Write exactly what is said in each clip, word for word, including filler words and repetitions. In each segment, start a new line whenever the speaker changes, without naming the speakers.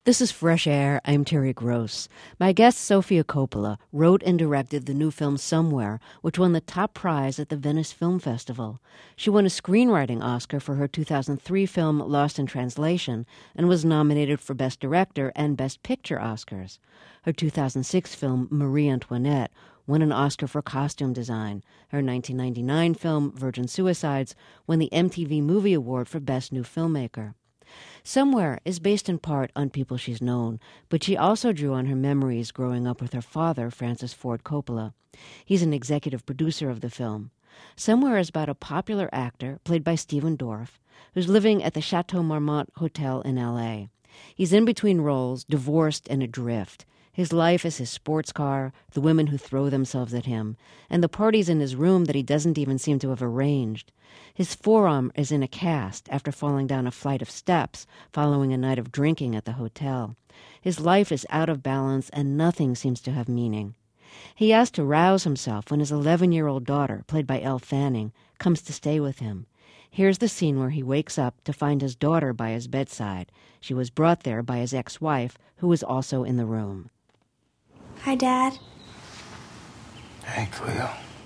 This is Fresh Air. I'm Terry Gross. My guest, Sofia Coppola, wrote and directed the new film Somewhere, which won the top prize at the Venice Film Festival. She won a screenwriting Oscar for her two thousand three film Lost in Translation and was nominated for Best Director and Best Picture Oscars. Her two thousand six film Marie Antoinette won an Oscar for costume design. Her nineteen ninety-nine film Virgin Suicides won the M T V Movie Award for Best New Filmmaker. Somewhere is based in part on people she's known, but she also drew on her memories growing up with her father, Francis Ford Coppola. He's an executive producer of the film. Somewhere is about a popular actor, played by Stephen Dorff, who's living at the Chateau Marmont Hotel in L A. He's in between roles, divorced and adrift. His life is his sports car, the women who throw themselves at him, and the parties in his room that he doesn't even seem to have arranged. His forearm is in a cast after falling down a flight of steps following a night of drinking at the hotel. His life is out of balance and nothing seems to have meaning. He has to rouse himself when his eleven-year-old daughter, played by Elle Fanning, comes to stay with him. Here's the scene where he wakes up to find his daughter by his bedside. She was brought there by his ex-wife, who was also in the room.
Hi, Dad.
Hey, Cleo.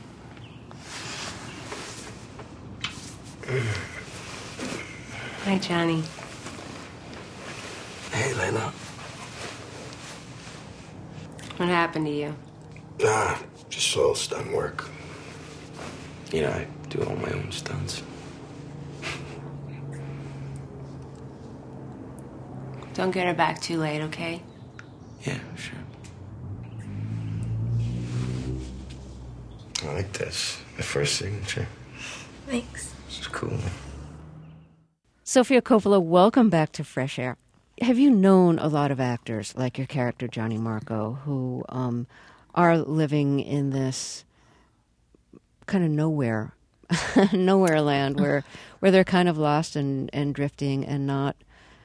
Hi, Johnny.
Hey, Layla.
What happened to you?
Ah, just a little stunt work. You know, I do all my own stunts.
Don't get her back too late, okay?
Yeah, sure. I like this. My first signature.
Thanks.
It's cool.
Sofia Coppola, welcome back to Fresh Air. Have you known a lot of actors, like your character Johnny Marco, who um, are living in this kind of nowhere, nowhere land where where they're kind of lost and, and drifting and not,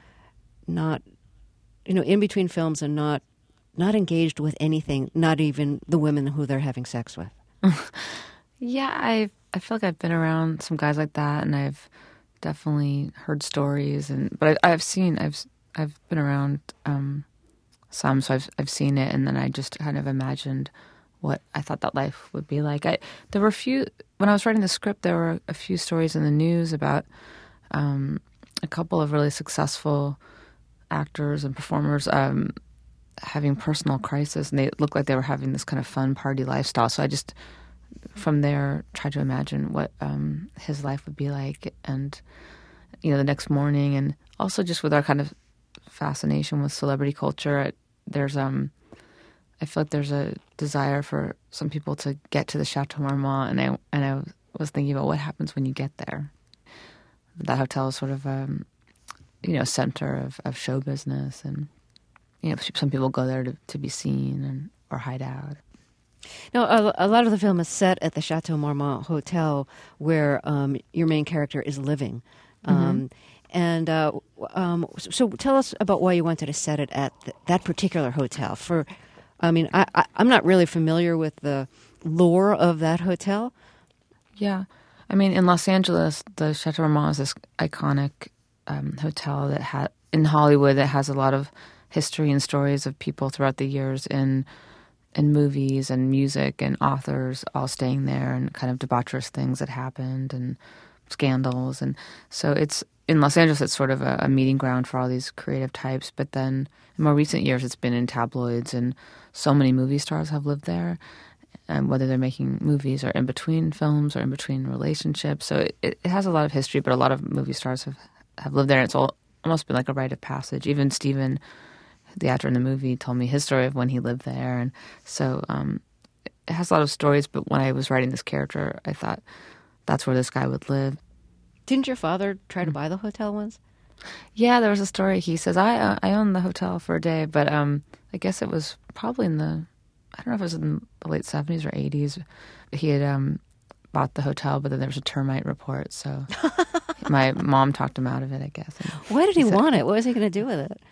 not, you know, in between films and not not engaged with anything, not even the women who they're having sex with?
Yeah, I I feel like I've been around some guys like that, and I've definitely heard stories, and but I, I've seen I've I've been around um, some, so I've I've seen it, and then I just kind of imagined what I thought that life would be like. I there were a few when I was writing the script. There were a few stories in the news about um, a couple of really successful actors and performers um, having personal crisis, and they looked like they were having this kind of fun party lifestyle. So I just, from there, tried to imagine what um, his life would be like, and you know, the next morning, and also just with our kind of fascination with celebrity culture, it, there's um, I feel like there's a desire for some people to get to the Chateau Marmont, and I and I was thinking about what happens when you get there. That hotel is sort of um, you know, center of, of show business, and you know, some people go there to, to be seen and or hide out.
Now, a, a lot of the film is set at the Chateau Marmont Hotel, where um, your main character is living. Um, mm-hmm. And uh, um, so, tell us about why you wanted to set it at th- that particular hotel. For, I mean, I, I, I'm not really familiar with the lore of that hotel.
Yeah, I mean, in Los Angeles, the Chateau Marmont is this iconic um, hotel that had in Hollywood that has a lot of history and stories of people throughout the years in in movies and music and authors all staying there, and kind of debaucherous things that happened and scandals. And so it's in Los Angeles, it's sort of a, a meeting ground for all these creative types. But then in more recent years, it's been in tabloids, and so many movie stars have lived there, and whether they're making movies or in between films or in between relationships. So it, it has a lot of history, but a lot of movie stars have, have lived there. And it's all, almost been like a rite of passage. Even Stephen, the actor in the movie, told me his story of when he lived there. And so um, it has a lot of stories, but when I was writing this character, I thought that's where this guy would live.
Didn't your father try to buy the hotel once?
Yeah, there was a story. He says, I uh, I owned the hotel for a day, but um, I guess it was probably in the, I don't know if it was in the late seventies or eighties. He had um, bought the hotel, but then there was a termite report, so my mom talked him out of it, I guess. And
Why did he,
he said,
want it? What was he going to do with it?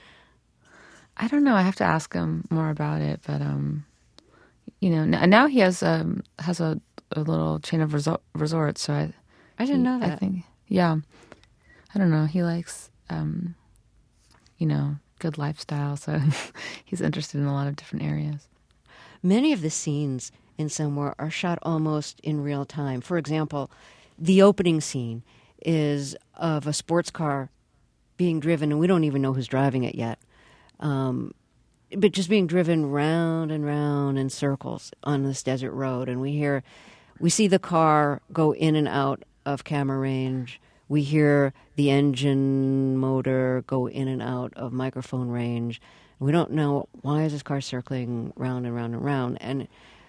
I don't know. I have to ask him more about it, but um, you know, n- now he has um has a, a little chain of resor- resorts. So I,
I didn't
he,
know that.
I think, yeah, I don't know. He likes um, you know, good lifestyle. So he's interested in a lot of different areas.
Many of the scenes in Somewhere are shot almost in real time. For example, the opening scene is of a sports car being driven, and we don't even know who's driving it yet, um, but just being driven round and round in circles on this desert road. And we hear, we see the car go in and out of camera range. We hear the engine motor go in and out of microphone range. We don't know, why is this car circling round and round and round? And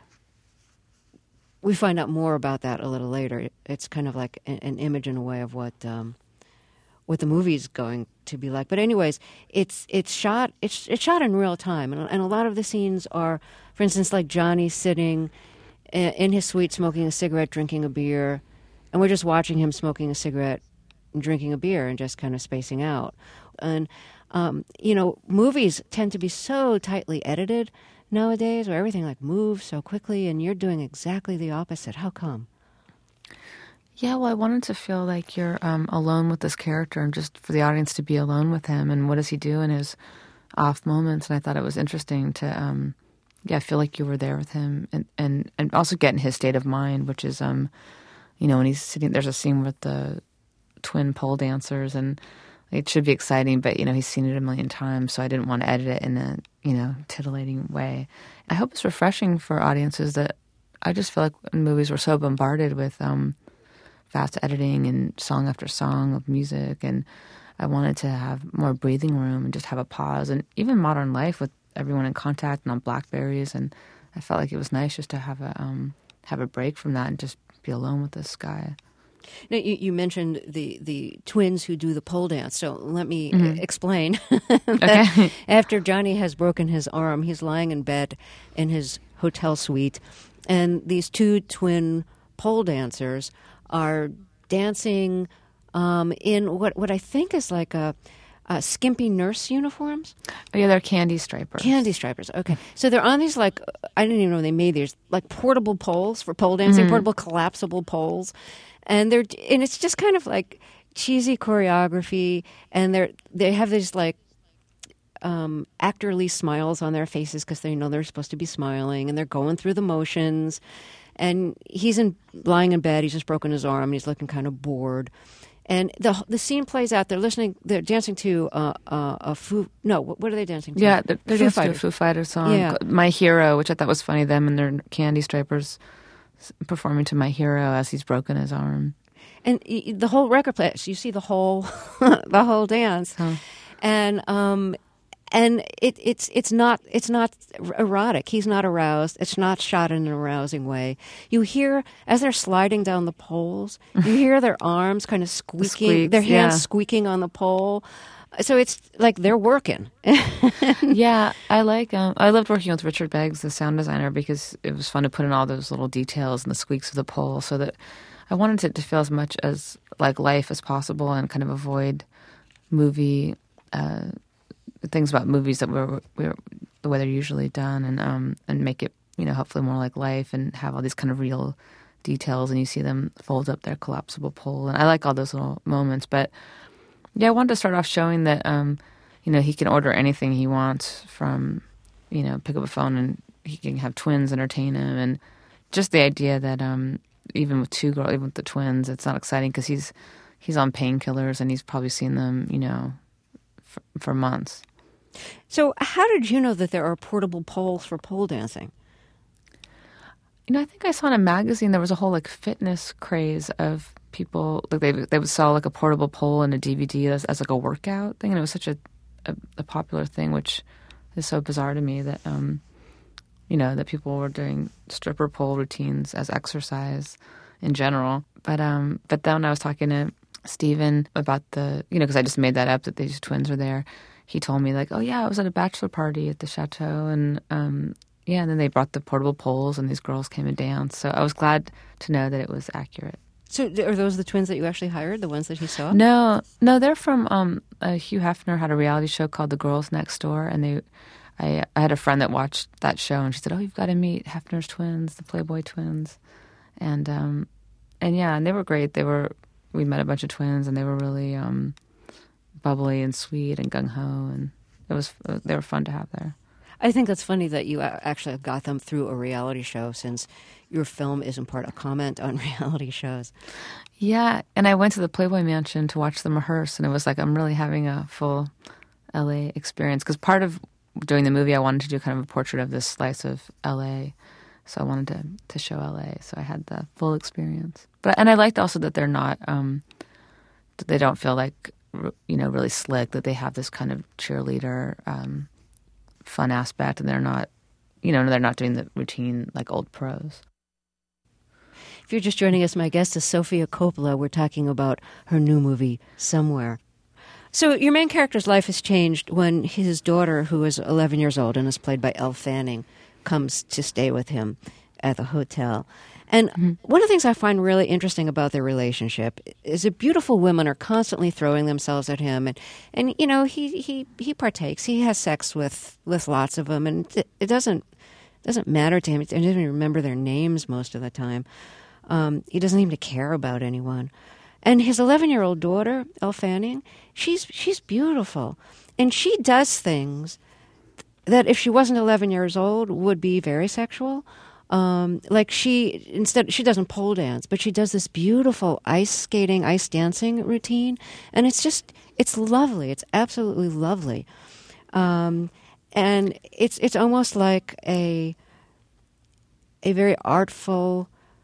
we find out more about that a little later. It's kind of like an, an image in a way of what um, what the movie's going to be like. But anyways, it's it's shot it's it's shot in real time, and, and a lot of the scenes are, for instance, like Johnny sitting in his suite smoking a cigarette, drinking a beer, and we're just watching him smoking a cigarette and drinking a beer and just kind of spacing out. And um, you know, movies tend to be so tightly edited nowadays, where everything like moves so quickly, and you're doing exactly the opposite. How come?
Yeah, well, I wanted to feel like you're um, alone with this character, and just for the audience to be alone with him, and what does he do in his off moments. And I thought it was interesting to, um, yeah, feel like you were there with him, and, and, and also get in his state of mind, which is, um, you know, when he's sitting, there's a scene with the twin pole dancers, and it should be exciting, but, you know, he's seen it a million times, so I didn't want to edit it in a, you know, titillating way. I hope it's refreshing for audiences that I just feel like in movies we're so bombarded with um, fast editing and song after song of music, and I wanted to have more breathing room and just have a pause. And even modern life with everyone in contact and on Blackberries, and I felt like it was nice just to have a um, have a break from that and just be alone with this guy.
Now, you, you mentioned the, the twins who do the pole dance, so let me
Mm-hmm.
explain.
Okay.
After Johnny has broken his arm, he's lying in bed in his hotel suite, and these two twin pole dancers are dancing um, in what, what I think is like a, a skimpy nurse uniforms.
Oh, yeah, they're candy stripers.
Candy stripers. Okay. So they're on these, like, I didn't even know they made these, like portable poles for pole dancing,
Mm-hmm.
portable collapsible poles. And they're, and it's just kind of like cheesy choreography. And they're, they have these like, um, actorly smiles on their faces because they know they're supposed to be smiling, and they're going through the motions. And he's in, lying in bed. He's just broken his arm, and he's looking kind of bored. And the the scene plays out. They're listening. They're dancing to uh, uh, a Foo. No, what, what are they dancing to?
Yeah, they're, they're
Foo
dancing to a
Fighters.
Foo Fighters song,
Yeah.
My Hero, which I thought was funny, them and their candy stripers performing to My Hero as he's broken his arm.
And y- the whole record player, so you see the whole the whole dance,
Huh.
and um, and it, it's it's not it's not erotic. He's not aroused. It's not shot in an arousing way. You hear as they're sliding down the poles, you hear their arms kind of squeaking,
squeaks,
their hands
yeah.
squeaking on the pole. So it's like they're working.
Yeah, I like. Um, I loved working with Richard Beggs, the sound designer, because it was fun to put in all those little details and the squeaks of the pole, so that I wanted it to feel as much as like life as possible, and kind of avoid movie uh, things about movies that were, were the way they're usually done, and um, and make it, you know, hopefully more like life, and have all these kind of real details, and you see them fold up their collapsible pole, and I like all those little moments, but. Yeah, I wanted to start off showing that, um, you know, he can order anything he wants from, you know, pick up a phone and he can have twins entertain him. And just the idea that um, even with two girls, even with the twins, it's not exciting because he's he's on painkillers and he's probably seen them, you know, for, for months.
So how did you know that there are portable poles for pole dancing?
You know, I think I saw in a magazine there was a whole like fitness craze of people, like they they would sell like a portable pole and a D V D as, as like a workout thing, and it was such a, a a popular thing, which is so bizarre to me that um you know that people were doing stripper pole routines as exercise in general. But um but then I was talking to Steven about the, you know, because I just made that up that these twins were there. He told me like, oh yeah, I was at a bachelor party at the chateau, and um yeah, and then they brought the portable poles and these girls came and danced. So I was glad to know that it was accurate.
So are those the twins that you actually hired, the ones that he saw?
No, no, they're from um, uh, Hugh Hefner had a reality show called The Girls Next Door, and they, I, I had a friend that watched that show, and she said, "Oh, you've got to meet Hefner's twins, the Playboy twins," and um, and yeah, and they were great. They were, we met a bunch of twins, and they were really um, bubbly and sweet and gung ho, and it was they were fun to have there.
I think that's funny that you actually got them through a reality show, since your film is in part a comment on reality shows.
Yeah, and I went to the Playboy Mansion to watch them rehearse, and it was like I'm really having a full L A experience, because part of doing the movie I wanted to do kind of a portrait of this slice of L A, so I wanted to to show L A, so I had the full experience. But and I liked also that they're not um, that they don't feel like, you know, really slick, that they have this kind of cheerleader um, fun aspect, and they're not, you know, they're not doing the routine like old pros.
If you're just joining us, my guest is Sofia Coppola. We're talking about her new movie, Somewhere. So your main character's life has changed when his daughter, who is eleven years old and is played by Elle Fanning, comes to stay with him at the hotel. And mm-hmm. one of the things I find really interesting about their relationship is that beautiful women are constantly throwing themselves at him. And, and you know, he, he, he partakes. He has sex with, with lots of them. And it, it doesn't, doesn't matter to him. He doesn't even remember their names most of the time. Um, he doesn't even care about anyone. And his eleven-year-old daughter, Elle Fanning, she's she's beautiful. And she does things that, if she wasn't eleven years old, would be very sexual. Um, like she, instead, she doesn't pole dance, but she does this beautiful ice skating, ice dancing routine. And it's just, it's lovely. It's absolutely lovely. Um, and it's it's almost like a a very artful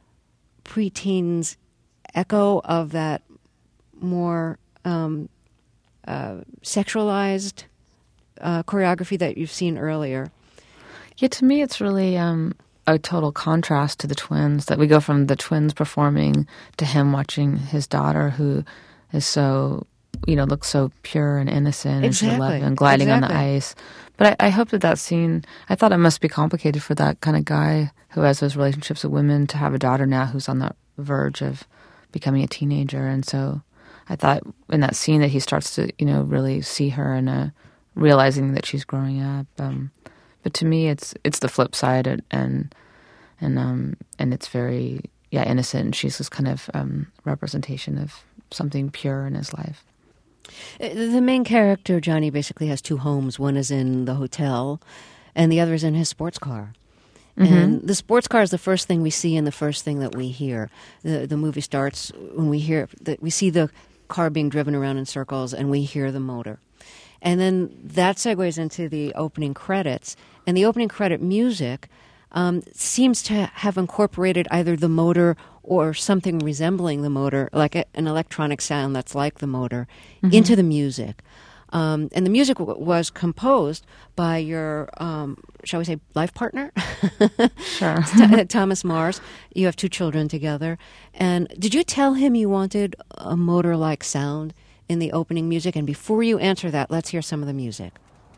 preteens echo of that more um, uh, sexualized uh, choreography that you've seen earlier.
Yeah, to me, it's really um, a total contrast to the twins, that we go from the twins performing to him watching his daughter, who is so, you know, looks so pure and innocent,
exactly.
and she's eleven, gliding exactly. on the ice. But I, I hope that that scene, I thought it must be complicated for that kind of guy who has those relationships with women to have a daughter now who's on the verge of becoming a teenager. And so I thought in that scene that he starts to, you know, really see her and uh, realizing that she's growing up. Um, but to me, it's it's the flip side, and and and, um, and it's very yeah innocent. And she's this kind of um, representation of something pure in his life.
The main character, Johnny, basically has two homes. One is in the hotel, and the other is in his sports car. Mm-hmm. And the sports car is the first thing we see and the first thing that we hear. The the movie starts when we hear that we see the car being driven around in circles, and we hear the motor. And then that segues into the opening credits. And the opening credit music um, seems to have incorporated either the motor or something resembling the motor, like a, an electronic sound that's like the motor, mm-hmm. into the music. Um, and the music w- was composed by your, um, shall we say, life partner?
Sure.
T- Thomas Mars. You have two children together. And did you tell him you wanted a motor-like sound in the opening music? And before you answer that, let's hear some of the music.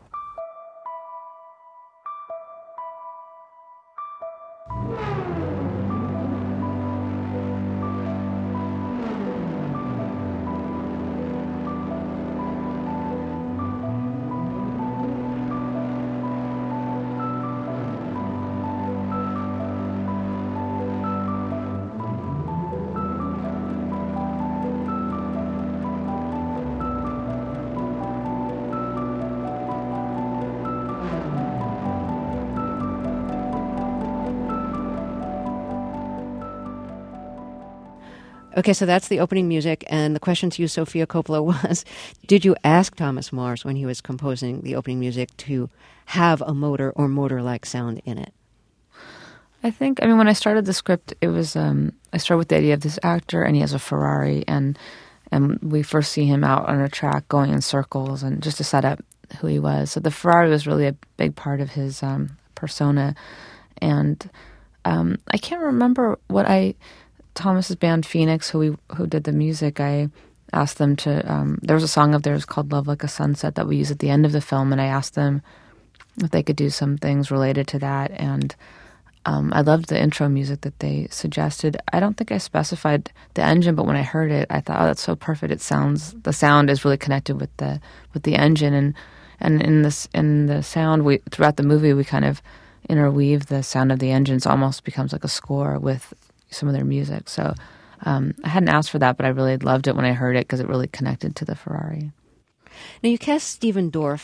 Okay, so that's the opening music, and the question to you, Sofia Coppola, was, did you ask Thomas Mars when he was composing the opening music to have a motor or motor-like sound in it?
I think, I mean, when I started the script, it was, um, I started with the idea of this actor, and he has a Ferrari, and and we first see him out on a track going in circles, and just to set up who he was. So the Ferrari was really a big part of his um, persona, and um, I can't remember what I... Thomas's band Phoenix, who we who did the music, I asked them to. Um, there was a song of theirs called "Love Like a Sunset" that we use at the end of the film, and I asked them if they could do some things related to that. And um, I loved the intro music that they suggested. I don't think I specified the engine, but when I heard it, I thought, "Oh, that's so perfect! It sounds the sound is really connected with the with the engine." And and in this in the sound, we throughout the movie, we kind of interweave the sound of the engines. Almost becomes like a score with some of their music. So um, I hadn't asked for that, but I really loved it when I heard it because it really connected to the Ferrari.
Now, you cast Stephen Dorff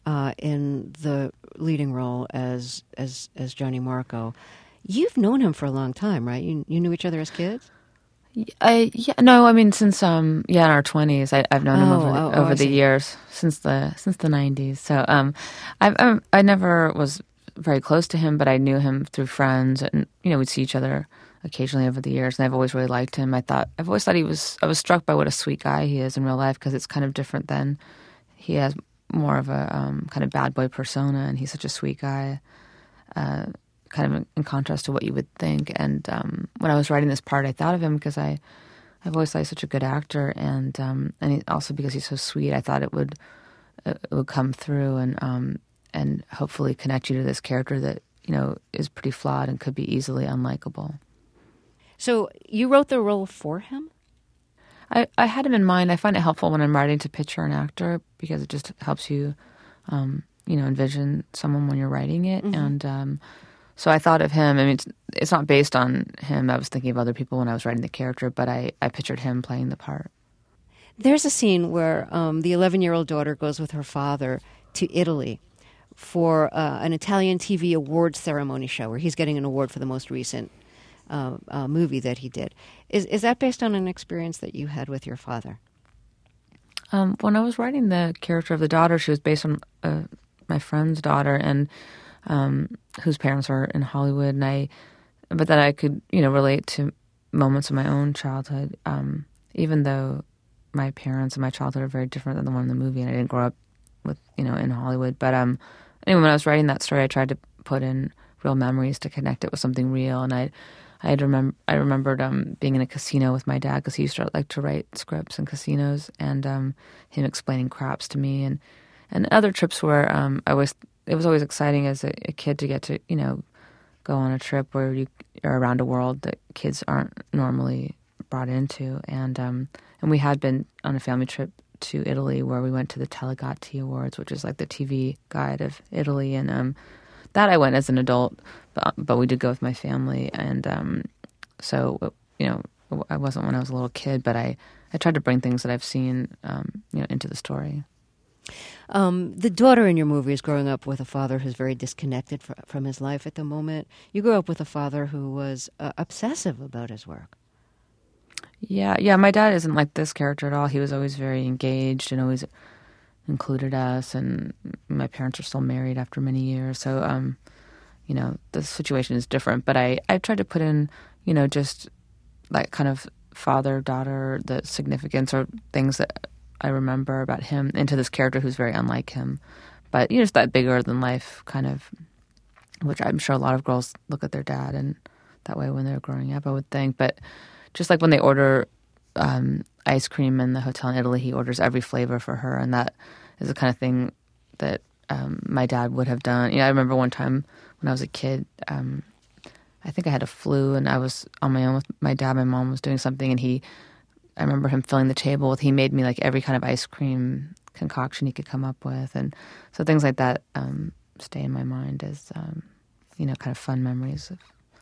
uh, in the leading role as as as Johnny Marco. You've known him for a long time, right? You you knew each other as kids?
I yeah no I mean since um yeah in our twenties I, I've known him
Oh,
over the,
oh, oh,
over
I
the
see.
years since the since the nineties. So um I've, I've I never was very close to him, but I knew him through friends, and you know we'd see each other occasionally over the years, and I've always really liked him. I thought I've always thought he was I was struck by what a sweet guy he is in real life, because it's kind of different than he has more of a um, kind of bad boy persona, and he's such a sweet guy. Uh, kind of in, in contrast to what you would think. And um, when I was writing this part, I thought of him because I, I've always thought he's such a good actor, and um, and he, also because he's so sweet. I thought it would it would come through and um, and hopefully connect you to this character that you know is pretty flawed and could be easily unlikable.
So you wrote the role for him?
I, I had him in mind. I find it helpful when I'm writing to picture an actor, because it just helps you, um, you know, envision someone when you're writing it.
Mm-hmm.
And um, so I thought of him. I mean, it's, it's not based on him. I was thinking of other people when I was writing the character, but I, I pictured him playing the part.
There's a scene where um, the eleven-year-old daughter goes with her father to Italy for uh, an Italian T V awards ceremony show where he's getting an award for the most recent uh, uh, movie that he did. Is is that based on an experience that you had with your father?
Um, when I was writing the character of the daughter, she was based on uh, my friend's daughter, and um, whose parents are in Hollywood, and I, but that I could, you know, relate to moments of my own childhood, um, even though my parents and my childhood are very different than the one in the movie, and I didn't grow up with, you know, in Hollywood. But um, anyway, when I was writing that story, I tried to put in real memories to connect it with something real, and I, I had remember I remembered um, being in a casino with my dad, because he used to like to write scripts in casinos, and um, him explaining craps to me, and and other trips where um, I was. It was always exciting as a, a kid to get to, you know, go on a trip where you are around a world that kids aren't normally brought into, and um, and we had been on a family trip to Italy where we went to the Telegatti Awards, which is like the T V guide of Italy, and um, that I went as an adult, but, but we did go with my family, and um, so you know I wasn't when I was a little kid, but I, I tried to bring things that I've seen um, you know into the story.
Um, the daughter in your movie is growing up with a father who's very disconnected fr- from his life at the moment. You grew up with a father who was uh, obsessive about his work.
Yeah, yeah. My dad isn't like this character at all. He was always very engaged and always included us. And my parents are still married after many years, so um, you know the situation is different. But I, I tried to put in, you know, just like kind of father daughter, the significance or things that I remember about him into this character who's very unlike him, but you know, just that bigger than life kind of, which I'm sure a lot of girls look at their dad and that way when they're growing up, I would think. But just like when they order um, ice cream in the hotel in Italy, he orders every flavor for her, and that is the kind of thing that um, my dad would have done. You know, I remember one time when I was a kid, um, I think I had a flu, and I was on my own with my dad. My mom was doing something, and he. I remember him filling the table with, he made me like every kind of ice cream concoction he could come up with. And so things like that um, stay in my mind as, um, you know, kind of fun memories of,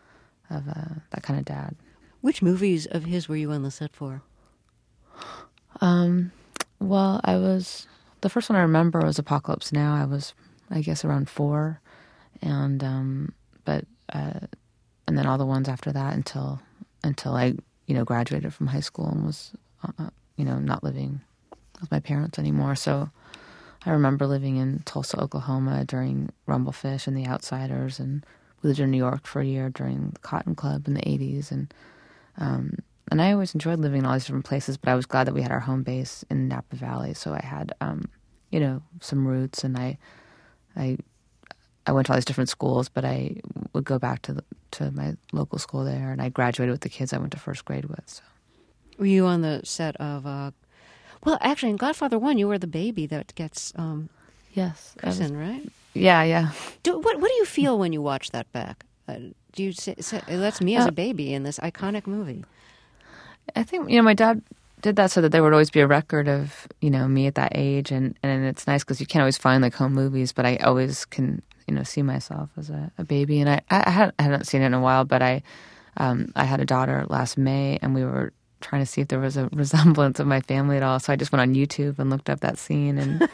of uh, that kind of dad.
Which movies of his were you on the set for?
Um, well, I was, the first one I remember was Apocalypse Now. I was, I guess, around four. And, um, but, uh, and then all the ones after that until, until I, you know, graduated from high school and was, uh, you know, not living with my parents anymore. So I remember living in Tulsa, Oklahoma during Rumblefish and The Outsiders, and we lived in New York for a year during the Cotton Club in the eighties. And um, and I always enjoyed living in all these different places, but I was glad that we had our home base in Napa Valley. So I had, um, you know, some roots, and I, I, I went to all these different schools, but I would go back to the, to my local school there, and I graduated with the kids I went to first grade with. So.
Were you on the set of, uh, well, actually in Godfather one, you were the baby that gets um,
yes,
christened, right?
Yeah, yeah.
Do, what, what do you feel when you watch that back? Uh, do you say, say, that's me as
Uh,
a baby in this iconic movie?
I think, you know, my dad did that so that there would always be a record of, you know, me at that age, and, and it's nice because you can't always find like home movies, but I always can, you know, see myself as a, a baby. And I, I, had, I hadn't seen it in a while, but I, um, I had a daughter last May, and we were trying to see if there was a resemblance of my family at all. So I just went on YouTube and looked up that scene, and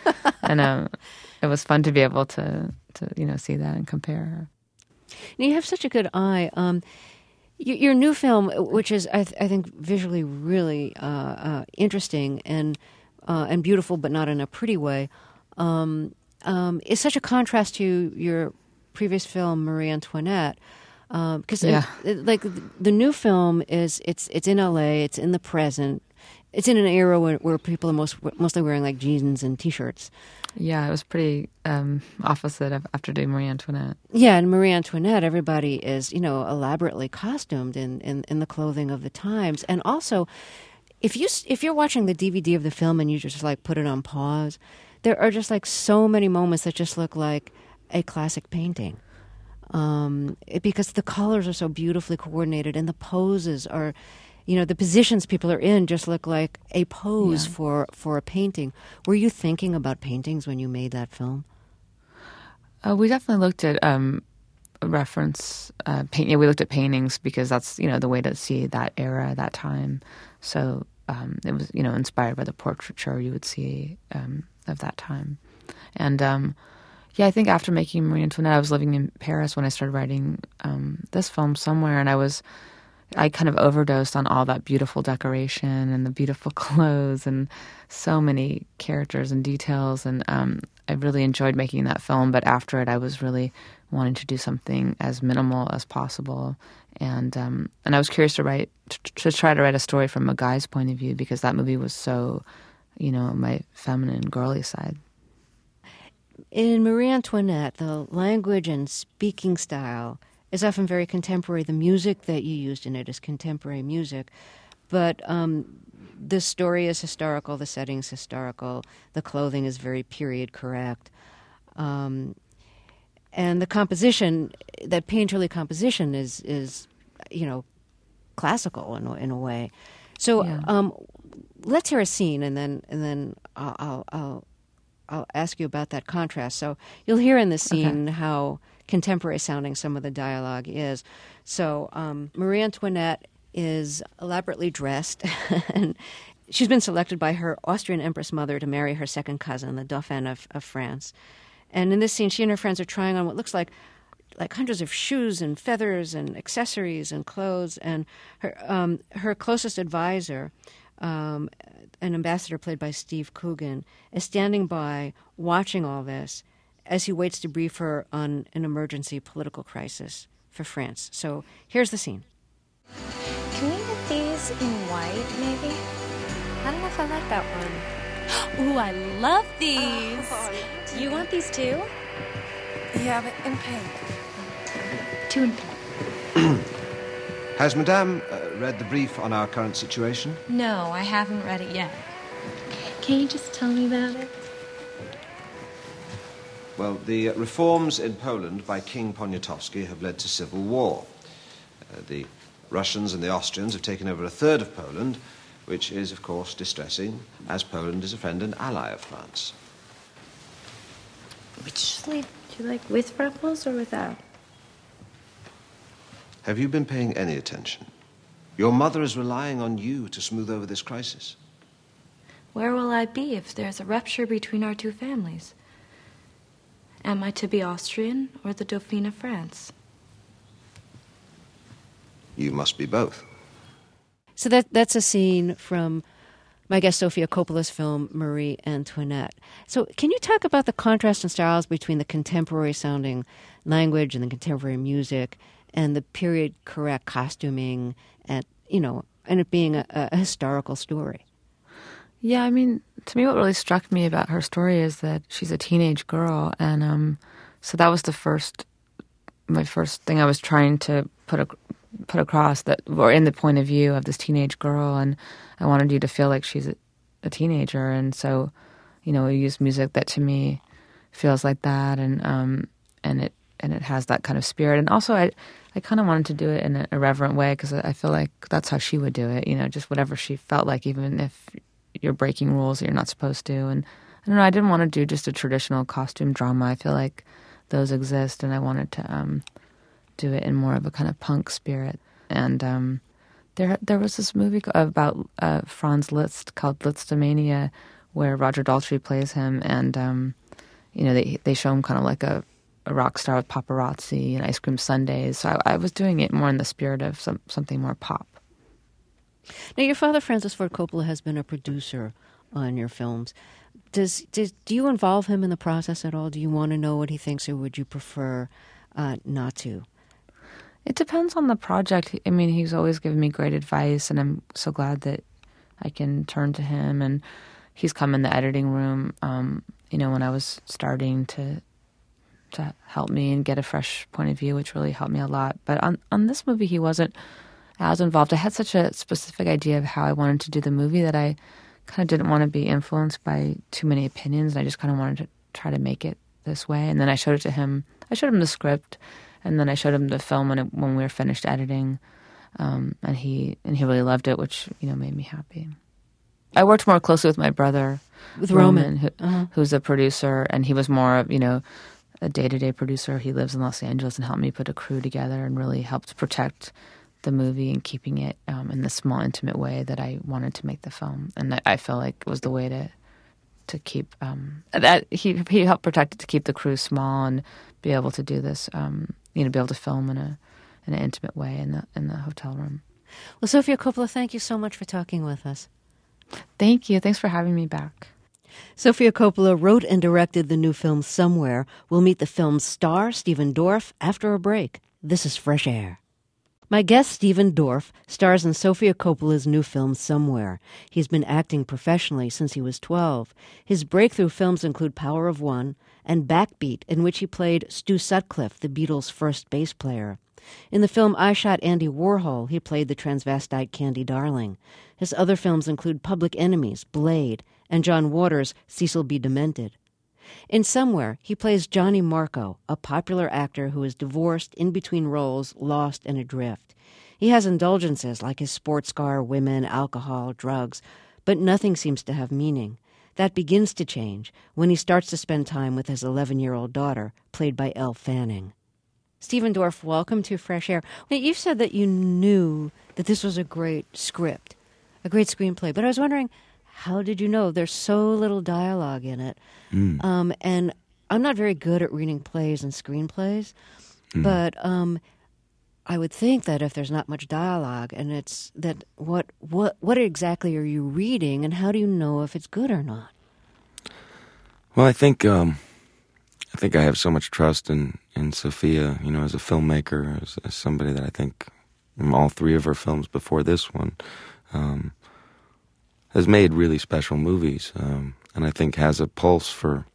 and um, it was fun to be able to to you know see that and compare her.
Now, you have such a good eye. Um, your, your new film, which is I, th- I think visually really uh, uh, interesting and uh, and beautiful, but not in a pretty way, um, um, is such a contrast to your previous film, Marie Antoinette. Because um,
yeah.
like the new film is it's it's in L A, it's in the present, it's in an era where, where people are most mostly wearing like jeans and t-shirts.
Yeah, it was pretty um, opposite of after doing Marie Antoinette.
Yeah, and Marie Antoinette, everybody is you know elaborately costumed in, in, in the clothing of the times, and also if you if you're watching the D V D of the film and you just like put it on pause, there are just like so many moments that just look like a classic painting. Um, it, because the colors are so beautifully coordinated and the poses are, you know, the positions people are in just look like a pose
yeah.
for, for a painting. Were you thinking about paintings when you made that film?
Uh, we definitely looked at um, a reference uh, paint. Yeah, we looked at paintings because that's you know the way to see that era, that time. So um, it was you know inspired by the portraiture you would see um, of that time, and. Um, Yeah, I think after making Marie Antoinette, I was living in Paris when I started writing um, this film somewhere, and I was, I kind of overdosed on all that beautiful decoration and the beautiful clothes and so many characters and details, and um, I really enjoyed making that film. But after it, I was really wanting to do something as minimal as possible, and um, and I was curious to write, to, to try to write a story from a guy's point of view because that movie was so, you know, my feminine, girly side.
In Marie Antoinette, the language and speaking style is often very contemporary. The music that you used in it is contemporary music. But um, the story is historical, the setting is historical, the clothing is very period correct. Um, and the composition, that painterly composition is, is you know, classical in, in a way. So
Yeah.
um, let's hear a scene, and then and then I'll... I'll, I'll I'll ask you about that contrast. So you'll hear in the scene
Okay.
how contemporary sounding some of the dialogue is. So um, Marie Antoinette is elaborately dressed, and she's been selected by her Austrian empress mother to marry her second cousin, the Dauphin of, of France. And in this scene, she and her friends are trying on what looks like like hundreds of shoes and feathers and accessories and clothes. And her um, her closest advisor, um, an ambassador played by Steve Coogan, is standing by watching all this as he waits to brief her on an emergency political crisis for France. So here's the scene.
Can we get these in white, maybe? I don't know if I like that one.
Ooh, I love these.
Oh, do you want these too?
Yeah, but in pink.
Two in pink.
Has Madame uh, read the brief on our current situation?
No, I haven't read it yet.
Can you just tell me about it?
Well, the uh, reforms in Poland by King Poniatowski have led to civil war. Uh, the Russians and the Austrians have taken over a third of Poland, which is, of course, distressing, as Poland is a friend and ally of France.
Which sleep do you like, with ruffles or without?
Have you been paying any attention? Your mother is relying on you to smooth over this crisis.
Where will I be if there's a rupture between our two families? Am I to be Austrian or the Dauphine of France?
You must be both.
So that that's a scene from my guest Sofia Coppola's film Marie Antoinette. So can you talk about the contrast in styles between the contemporary sounding language and the contemporary music and the period correct costuming and, you know, and it being a, a historical story?
Yeah, I mean, to me what really struck me about her story is that she's a teenage girl, and um, so that was the first, my first thing I was trying to put a, put across, that or in the point of view of this teenage girl, and I wanted you to feel like she's a, a teenager, and so, you know, we use music that to me feels like that, and um, and it and it has that kind of spirit, and also I I kind of wanted to do it in an irreverent way because I feel like that's how she would do it, you know, just whatever she felt like, even if you're breaking rules that you're not supposed to. And I don't know, I didn't want to do just a traditional costume drama. I feel like those exist, and I wanted to um, do it in more of a kind of punk spirit. And um, there there was this movie about uh, Franz Liszt called Lisztomania, where Roger Daltrey plays him, and um, you know they they show him kind of like a, a rock star with paparazzi and ice cream sundaes. So I, I was doing it more in the spirit of some, something more pop.
Now, your father, Francis Ford Coppola, has been a producer on your films. Does, does do you involve him in the process at all? Do you want to know what he thinks, or would you prefer uh, not to?
It depends on the project. I mean, he's always given me great advice, and I'm so glad that I can turn to him. And he's come in the editing room, um, you know, when I was starting to to help me and get a fresh point of view, which really helped me a lot. But on, on this movie, he wasn't as involved. I had such a specific idea of how I wanted to do the movie that I kind of didn't want to be influenced by too many opinions. And I just kind of wanted to try to make it this way. And then I showed it to him. I showed him the script, and then I showed him the film when, it, when we were finished editing. Um, and he and he really loved it, which, you know, made me happy. I worked more closely with my brother,
with Roman,
Roman who,
uh-huh.
who's a producer, and he was more of, you know, a day-to-day producer. He lives in Los Angeles and helped me put a crew together and really helped protect the movie and keeping it um, in the small, intimate way that I wanted to make the film. And that I felt like it was the way to to keep um, that he he helped protect it, to keep the crew small and be able to do this, um, you know, be able to film in a in an intimate way in the in the hotel room.
Well, Sofia Coppola, thank you so much for talking with us.
Thank you. Thanks for having me back.
Sofia Coppola wrote and directed the new film Somewhere. We'll meet the film's star, Stephen Dorff, after a break. This is Fresh Air. My guest, Stephen Dorff, stars in Sofia Coppola's new film Somewhere. He's been acting professionally since he was twelve. His breakthrough films include Power of One and Backbeat, in which he played Stu Sutcliffe, the Beatles' first bass player. In the film I Shot Andy Warhol, he played the transvestite Candy Darling. His other films include Public Enemies, Blade, and John Waters' Cecil B. Demented. In Somewhere, he plays Johnny Marco, a popular actor who is divorced, in between roles, lost and adrift. He has indulgences like his sports car, women, alcohol, drugs, but nothing seems to have meaning. That begins to change when he starts to spend time with his eleven-year-old daughter, played by Elle Fanning. Stephen Dorff, welcome to Fresh Air. Now, you've said that you knew that this was a great script, a great screenplay, but I was wondering, how did you know? There's so little dialogue in it. Mm. Um, and I'm not very good at reading plays and screenplays, mm. but um, I would think that if there's not much dialogue, and it's that what what what exactly are you reading, and how do you know if it's good or not?
Well, I think um, I think I have so much trust in, in Sofia, you know, as a filmmaker, as, as somebody that I think in all three of her films before this one um, has made really special movies, um, and I think has a pulse for,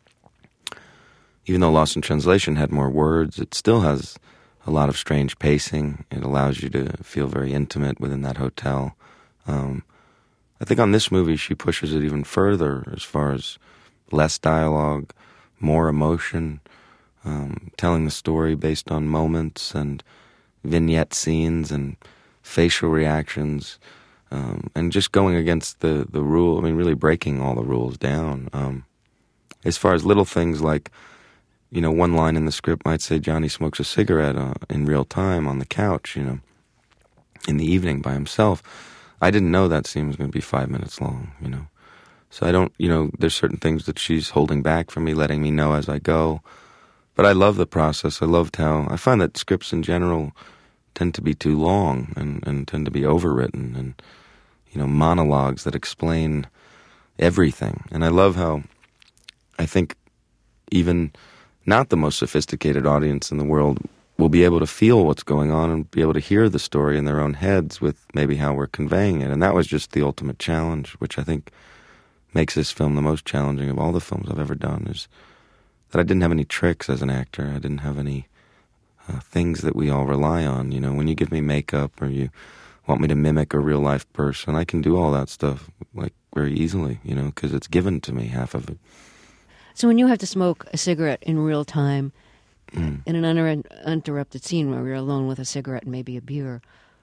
even though Lost in Translation had more words, it still has a lot of strange pacing. It allows you to feel very intimate within that hotel. Um, I think on this movie she pushes it even further as far as less dialogue, more emotion, um, telling the story based on moments and vignette scenes and facial reactions. Um, and just going against the, the rule, I mean, really breaking all the rules down. Um, as far as little things like, you know, one line in the script might say Johnny smokes a cigarette uh, in real time on the couch, you know, in the evening by himself. I didn't know that scene was going to be five minutes long, you know. So I don't, you know, there's certain things that she's holding back from me, letting me know as I go. But I love the process. I loved how, I find that scripts in general tend to be too long and, and tend to be overwritten and, you know, monologues that explain everything. And I love how I think even not the most sophisticated audience in the world will be able to feel what's going on and be able to hear the story in their own heads with maybe how we're conveying it. And that was just the ultimate challenge, which I think makes this film the most challenging of all the films I've ever done, is that I didn't have any tricks as an actor. I didn't have any uh, things that we all rely on. You know, when you give me makeup or you want me to mimic a real-life person, I can do all that stuff, like, very easily, you know, because it's given to me, half of it.
So when you have to smoke a cigarette in real time,
mm.
in an uninterrupted scene where you're alone with a cigarette and maybe a beer,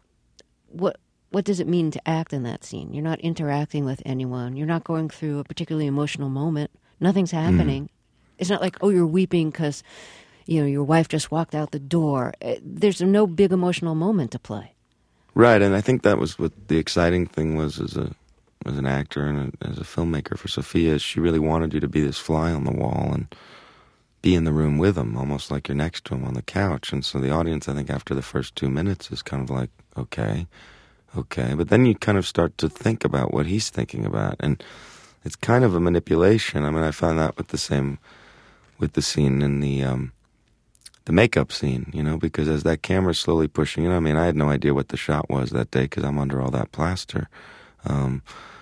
what what does it mean to act in that scene? You're not interacting with anyone. You're not going through a particularly emotional moment. Nothing's happening. Mm. It's not like, oh, you're weeping because, you know, your wife just walked out the door. There's no big emotional moment to play.
Right, and I think that was what the exciting thing was as a as an actor and a, as a filmmaker for Sofia is she really wanted you to be this fly on the wall and be in the room with him, almost like you're next to him on the couch. And so the audience, I think, after the first two minutes is kind of like, okay, okay. But then you kind of start to think about what he's thinking about. And it's kind of a manipulation. I mean, I found that with the same, with the scene in the, um, the makeup scene, you know, because as that camera's slowly pushing in, I mean, I had no idea what the shot was that day because I'm under all that plaster. Um,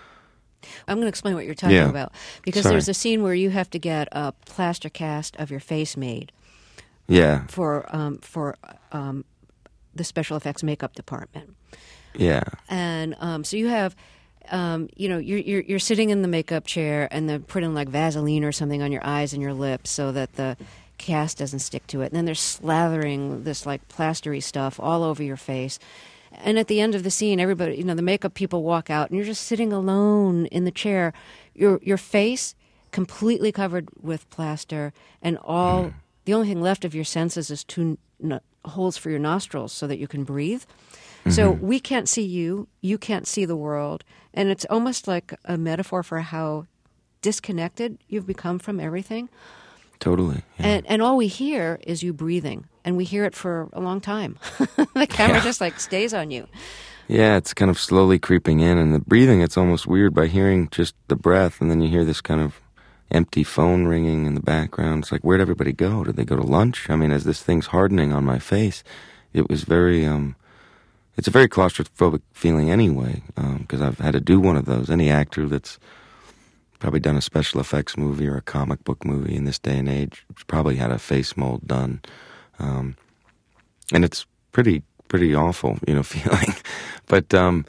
I'm going to explain what you're talking
Yeah.
about. Because
Sorry.
there's a scene where you have to get a plaster cast of your face made
yeah,
for um, for um, the special effects makeup department.
yeah,
And um, so you have, um, you know, you're, you're you're sitting in the makeup chair and they're putting like Vaseline or something on your eyes and your lips so that the cast doesn't stick to it. And then they're slathering this like plastery stuff all over your face. And at the end of the scene, everybody, you know, the makeup people walk out and you're just sitting alone in the chair. Your your face completely covered with plaster and all, mm. the only thing left of your senses is two n- holes for your nostrils so that you can breathe. Mm-hmm. So we can't see you, you can't see the world. And it's almost like a metaphor for how disconnected you've become from everything.
Totally. Yeah.
And and all we hear is you breathing, and we hear it for a long time. The camera
Yeah.
just like stays on you.
Yeah, it's kind of slowly creeping in, and the breathing, it's almost weird by hearing just the breath, and then you hear this kind of empty phone ringing in the background. It's like, where'd everybody go? Did they go to lunch? I mean, as this thing's hardening on my face, it was very, um, it's a very claustrophobic feeling anyway, because um, I've had to do one of those. Any actor that's probably done a special effects movie or a comic book movie in this day and age probably had a face mold done. Um, and it's pretty, pretty awful, you know, feeling. But um,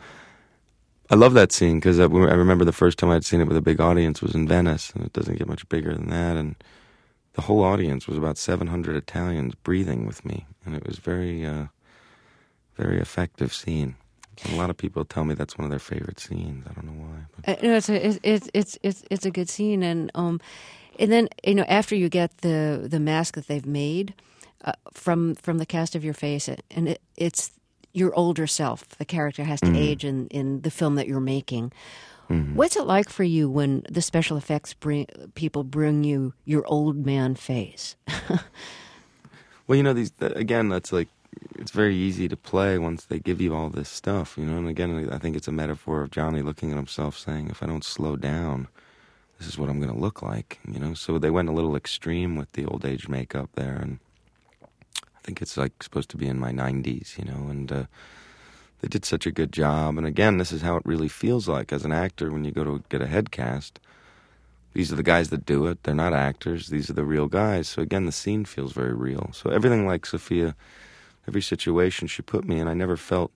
I love that scene because I, I remember the first time I'd seen it with a big audience was in Venice, and it doesn't get much bigger than that. And the whole audience was about seven hundred Italians breathing with me, and it was very, uh, very effective scene. And a lot of people tell me that's one of their favorite scenes. I don't know why. But.
Uh, no, it's a it's it's it's it's a good scene, and um, and then you know after you get the the mask that they've made uh, from from the cast of your face, and it, it's your older self. The character has to
Mm-hmm.
age in in the film that you're making.
Mm-hmm.
What's it like for you when the special effects bring people bring you your old man face?
Well, you know, these again, that's like. It's very easy to play once they give you all this stuff, you know. And again, I think it's a metaphor of Johnny looking at himself saying, if I don't slow down, this is what I'm going to look like, you know. So they went a little extreme with the old age makeup there, and I think it's like supposed to be in my nineties, you know. And uh, they did such a good job. And again, this is how it really feels like as an actor when you go to get a head cast. These are the guys that do it. They're not actors. These are the real guys. So again, the scene feels very real. So everything like Sofia... Every situation she put me in, I never felt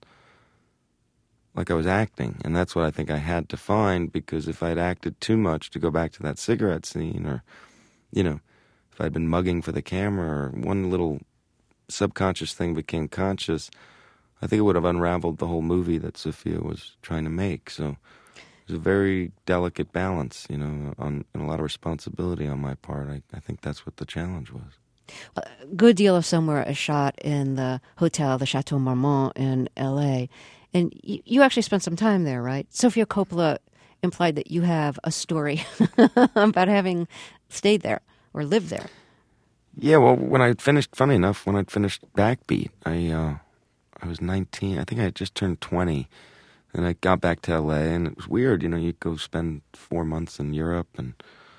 like I was acting. And that's what I think I had to find, because if I'd acted too much, to go back to that cigarette scene, or, you know, if I'd been mugging for the camera, or one little subconscious thing became conscious, I think it would have unraveled the whole movie that Sofia was trying to make. So it was a very delicate balance, you know, on, and a lot of responsibility on my part. I, I think that's what the challenge was.
A good deal of Somewhere is shot in the hotel, the Chateau Marmont in L A, and you, you actually spent some time there, right? Sofia Coppola implied that you have a story about having stayed there or lived there.
Yeah, well, when I finished, funny enough, when I'd finished Backbeat, I uh, I was nineteen. I think I had just turned twenty, and I got back to L A, and it was weird. You know, you go spend four months in Europe, and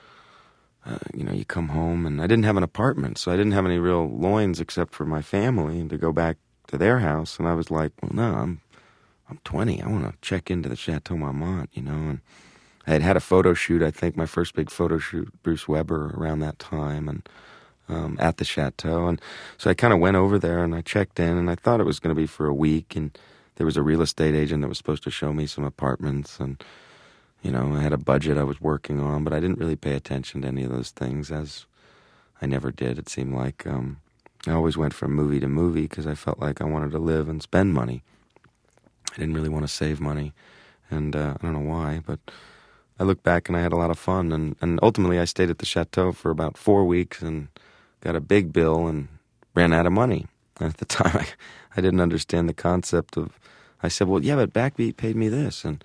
Uh, you know, you come home, and I didn't have an apartment, so I didn't have any real loins except for my family, and to go back to their house. And I was like, well, no, I'm I'm twenty. I want to check into the Chateau Marmont, you know. And I had had a photo shoot, I think, my first big photo shoot, Bruce Weber, around that time, and um, at the Chateau. And so I kind of went over there, and I checked in, and I thought it was going to be for a week, and there was a real estate agent that was supposed to show me some apartments, and you know, I had a budget I was working on, but I didn't really pay attention to any of those things, as I never did. It seemed like um, I always went from movie to movie because I felt like I wanted to live and spend money. I didn't really want to save money, and uh, I don't know why, but I look back and I had a lot of fun, and, and ultimately I stayed at the Chateau for about four weeks and got a big bill and ran out of money. And at the time, I, I didn't understand the concept of, I said, well, yeah, but Backbeat paid me this, and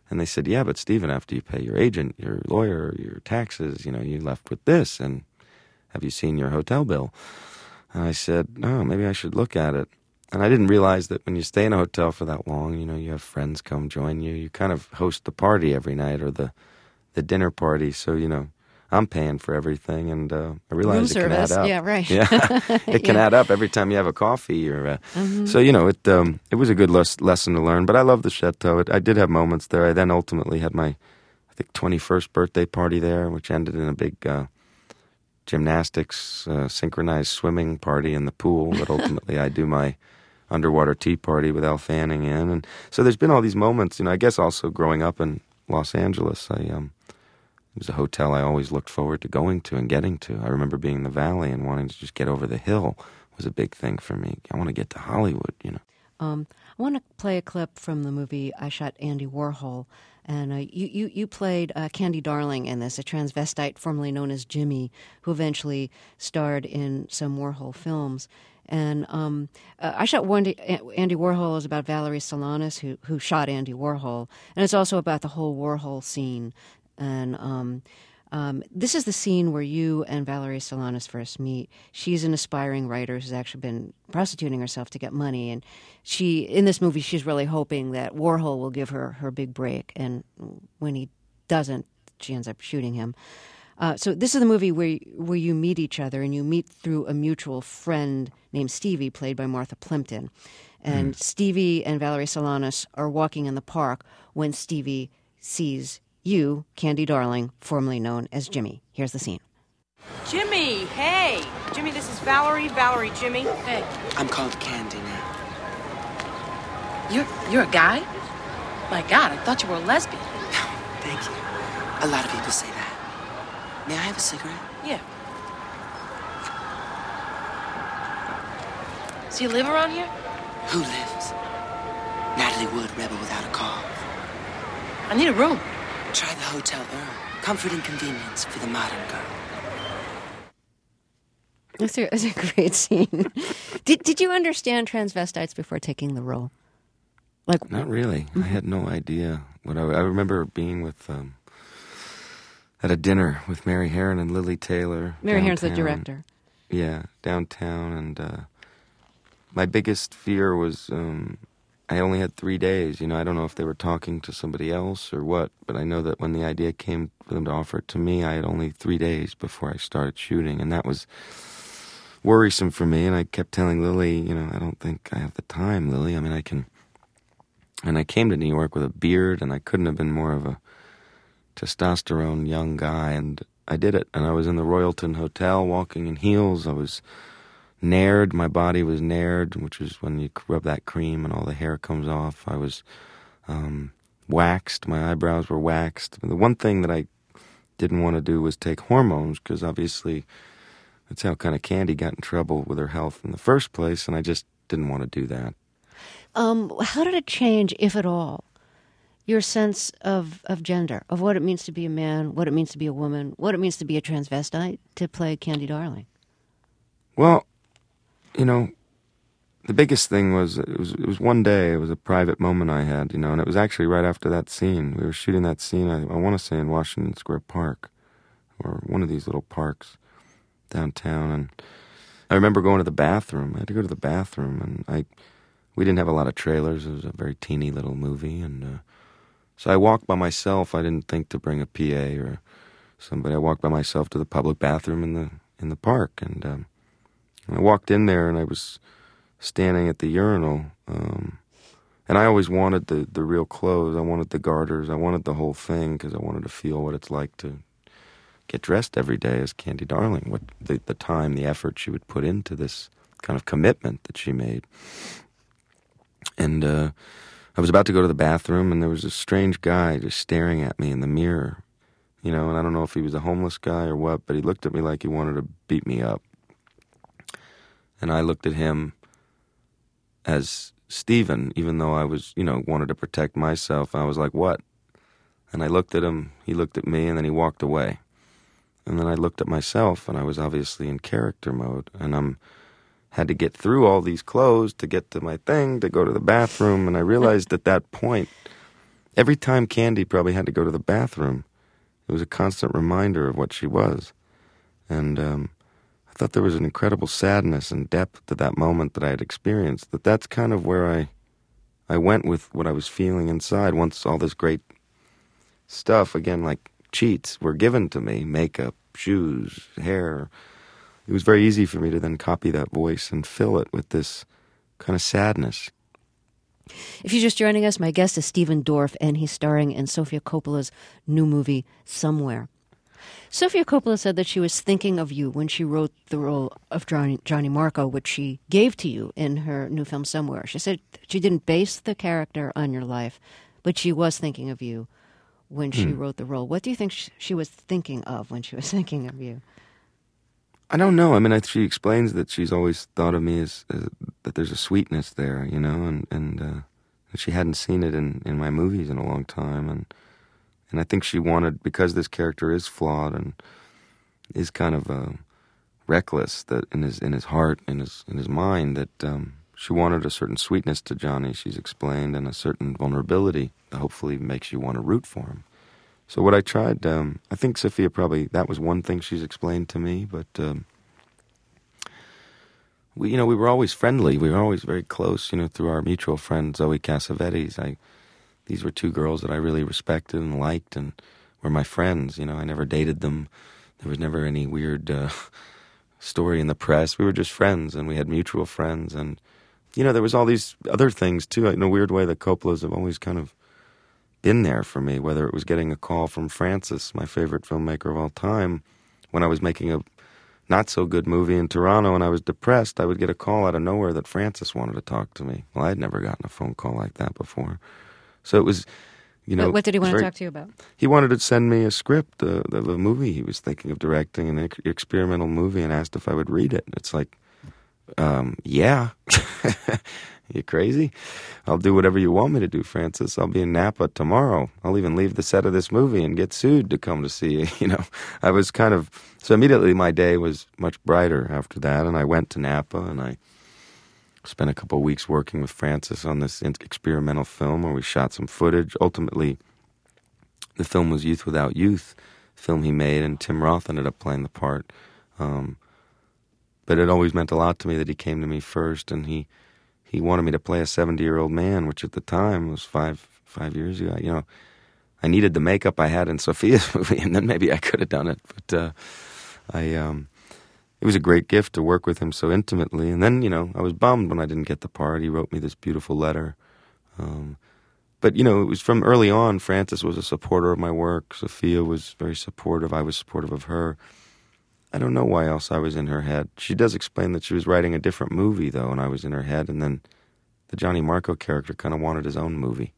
And they said, yeah, but Stephen, after you pay your agent, your lawyer, your taxes, you know, you're left with this. And have you seen your hotel bill? And I said, no, maybe I should look at it. And I didn't realize that when you stay in a hotel for that long, you know, you have friends come join you. You kind of host the party every night, or the, the dinner party. So, you know, I'm paying for everything, and uh, I realize
Room
it
service.
can add up.
Yeah, right.
Yeah, it can
Yeah.
add up every time you have a coffee. Or uh,
Mhm.
so, you know, it um, it was a good les- lesson to learn. But I love the chateau. It, I did have moments there. I then ultimately had my, I think, twenty-first birthday party there, which ended in a big uh, gymnastics, uh, synchronized swimming party in the pool. That ultimately I do my underwater tea party with Elle Fanning in. And so there's been all these moments. You know, I guess also growing up in Los Angeles, I um. It was a hotel I always looked forward to going to and getting to. I remember being in the Valley and wanting to just get over the hill was a big thing for me. I want to get to Hollywood, you know.
Um, I want to play a clip from the movie I Shot Andy Warhol. And uh, you, you, you played uh, Candy Darling in this, a transvestite formerly known as Jimmy, who eventually starred in some Warhol films. And um, uh, I Shot Andy, Andy Warhol is about Valerie Solanas, who, who shot Andy Warhol. And it's also about the whole Warhol scene. And um, um, this is the scene where you and Valerie Solanas first meet. She's an aspiring writer who's actually been prostituting herself to get money. And she, in this movie, she's really hoping that Warhol will give her her big break. And when he doesn't, she ends up shooting him. Uh, so this is the movie where where you meet each other, and you meet through a mutual friend named Stevie, played by Martha Plimpton. And mm. Stevie and Valerie Solanas are walking in the park when Stevie sees you, Candy Darling, formerly known as Jimmy. Here's the scene.
Jimmy, hey. Jimmy, this is Valerie. Valerie, Jimmy. Hey.
I'm called Candy now. You're you're a guy? My God, I thought you were a lesbian. Thank you. A lot of people say that. May I have a cigarette?
Yeah. So you live around here?
Who lives? Natalie Wood, rebel without a cause.
I need a room.
Try the Hotel Earl. Comfort and convenience for the modern girl.
That's a, that's a great scene. did Did you understand transvestites before taking the role? Like,
not really. Mm-hmm. I had no idea what I. I remember being with um, at a dinner with Mary Herron and Lily Taylor.
Mary Herron's the director.
Yeah, downtown, and uh, my biggest fear was. Um, I only had three days. You know, I don't know if they were talking to somebody else or what, but I know that when the idea came for them to offer it to me, I had only three days before I started shooting, and that was worrisome for me. And I kept telling Lily, you know, I don't think I have the time, Lily. I mean, I can... And I came to New York with a beard, and I couldn't have been more of a testosterone young guy, and I did it. And I was in the Royalton Hotel walking in heels. I was... nared, my body was nared, which is when you rub that cream and all the hair comes off. I was um, waxed, my eyebrows were waxed. The one thing that I didn't want to do was take hormones, because obviously that's how kind of Candy got in trouble with her health in the first place, and I just didn't want to do that.
Um, how did it change, if at all, your sense of, of gender, of what it means to be a man, what it means to be a woman, what it means to be a transvestite, to play Candy Darling?
Well, you know, the biggest thing was it was it was one day. It was a private moment I had, you know, and it was actually right after that scene. We were shooting that scene, I, I want to say in Washington Square Park, or one of these little parks downtown. And I remember going to the bathroom. I had to go to the bathroom, and I we didn't have a lot of trailers. It was a very teeny little movie, and uh, so I walked by myself. I didn't think to bring a P A or somebody. I walked by myself to the public bathroom in the in the park, and. Um, I walked in there, and I was standing at the urinal, um, and I always wanted the, the real clothes. I wanted the garters. I wanted the whole thing, because I wanted to feel what it's like to get dressed every day as Candy Darling, what the, the time, the effort she would put into this kind of commitment that she made. And uh, I was about to go to the bathroom, and there was a strange guy just staring at me in the mirror, you know, and I don't know if he was a homeless guy or what, but he looked at me like he wanted to beat me up. And I looked at him as Stephen, even though I was, you know, wanted to protect myself. I was like, what? And I looked at him, he looked at me, and then he walked away. And then I looked at myself, and I was obviously in character mode. And I'm had to get through all these clothes to get to my thing, to go to the bathroom. And I realized at that point, every time Candy probably had to go to the bathroom, it was a constant reminder of what she was. And um, I thought there was an incredible sadness and depth to that moment that I had experienced, that that's kind of where I I went with what I was feeling inside once all this great stuff, again, like cheats, were given to me, makeup, shoes, hair. It was very easy for me to then copy that voice and fill it with this kind of sadness.
If you're just joining us, my guest is Stephen Dorff, and he's starring in Sofia Coppola's new movie, Somewhere. Sofia Coppola said that she was thinking of you when she wrote the role of Johnny, Johnny Marco, which she gave to you in her new film Somewhere. She said she didn't base the character on your life, but she was thinking of you when she
Hmm.
wrote the role. What do you think she was thinking of when she was thinking of you?
I don't know. I mean, I, she explains that she's always thought of me as, as that there's a sweetness there, you know, and and uh, she hadn't seen it in, in my movies in a long time, and and I think she wanted, because this character is flawed and is kind of uh, reckless, that in his in his heart, in his in his mind, that um, she wanted a certain sweetness to Johnny. She's explained, and a certain vulnerability that hopefully makes you want to root for him. So what I tried, um, I think Sofia probably, that was one thing she's explained to me, but um, we, you know, we were always friendly. We were always very close, you know, through our mutual friend, Zoe Cassavetes. I, these were two girls that I really respected and liked and were my friends. You know, I never dated them. There was never any weird uh, story in the press. We were just friends, and we had mutual friends. And, you know, there was all these other things, too. In a weird way, the Coppolas have always kind of been there for me, whether it was getting a call from Francis, my favorite filmmaker of all time, when I was making a not-so-good movie in Toronto and I was depressed. I would get a call out of nowhere that Francis wanted to talk to me. Well, I had never gotten a phone call like that before. So it was, you know...
What, what did he want
very,
to talk to you about?
He wanted to send me a script uh, of a movie he was thinking of directing, an ex- experimental movie, and asked if I would read it. It's like, um, yeah. You crazy? I'll do whatever you want me to do, Francis. I'll be in Napa tomorrow. I'll even leave the set of this movie and get sued to come to see you. You know, I was kind of... So immediately my day was much brighter after that, and I went to Napa, and I spent a couple of weeks working with Francis on this experimental film where we shot some footage. Ultimately, the film was Youth Without Youth, film he made, and Tim Roth ended up playing the part. Um, but it always meant a lot to me that he came to me first, and he... He wanted me to play a seventy-year-old man, which at the time was five five years ago. You know, I needed the makeup I had in Sofia's movie, and then maybe I could have done it. But uh, I, um, it was a great gift to work with him so intimately. And then, you know, I was bummed when I didn't get the part. He wrote me this beautiful letter. Um, but, you know, it was from early on. Francis was a supporter of my work. Sofia was very supportive. I was supportive of her. I don't know why else I was in her head. She does explain that she was writing a different movie, though, and I was in her head, and then the Johnny Marco character kind of wanted his own movie.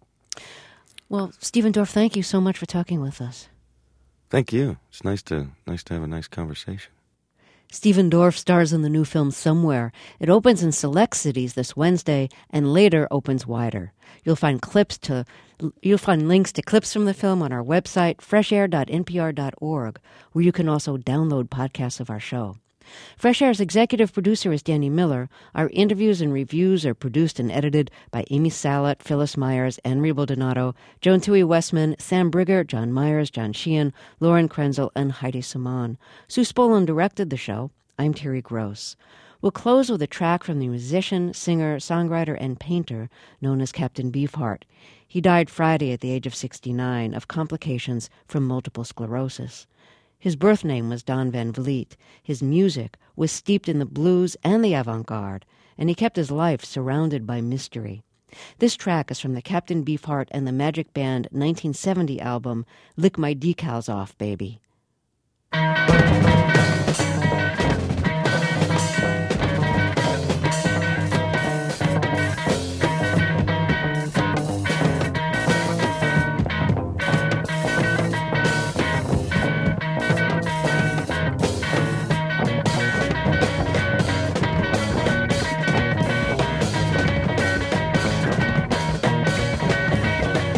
Well, Stephen Dorff, thank you so much for talking with us.
Thank you. It's nice to nice to have a nice conversation.
Stephen Dorff stars in the new film Somewhere. It opens in select cities this Wednesday and later opens wider. You'll find clips to you'll find links to clips from the film on our website, fresh air dot n p r dot org, where you can also download podcasts of our show. Fresh Air's executive producer is Danny Miller. Our interviews and reviews are produced and edited by Amy Salat, Phyllis Myers, Henry Baldonado, Joan Tui Westman, Sam Brigger, John Myers, John Sheehan, Lauren Krenzel, and Heidi Simon. Sue Spolin directed the show. I'm Terry Gross. We'll close with a track from the musician, singer, songwriter, and painter known as Captain Beefheart. He died Friday at the age of sixty-nine of complications from multiple sclerosis. His birth name was Don Van Vliet. His music was steeped in the blues and the avant-garde, and he kept his life surrounded by mystery. This track is from the Captain Beefheart and the Magic Band nineteen seventy album, Lick My Decals Off, Baby.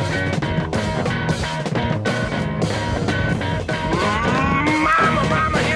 Mama, mama,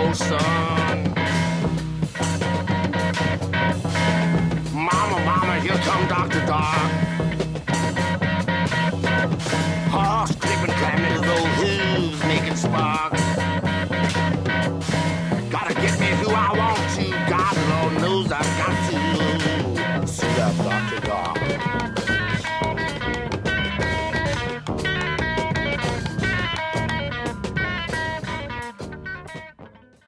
old son. Mama, mama, here come Doctor Dark. Horse clipping, climbing his old hooves, making spark. Gotta get me who I want to. God alone knows I've got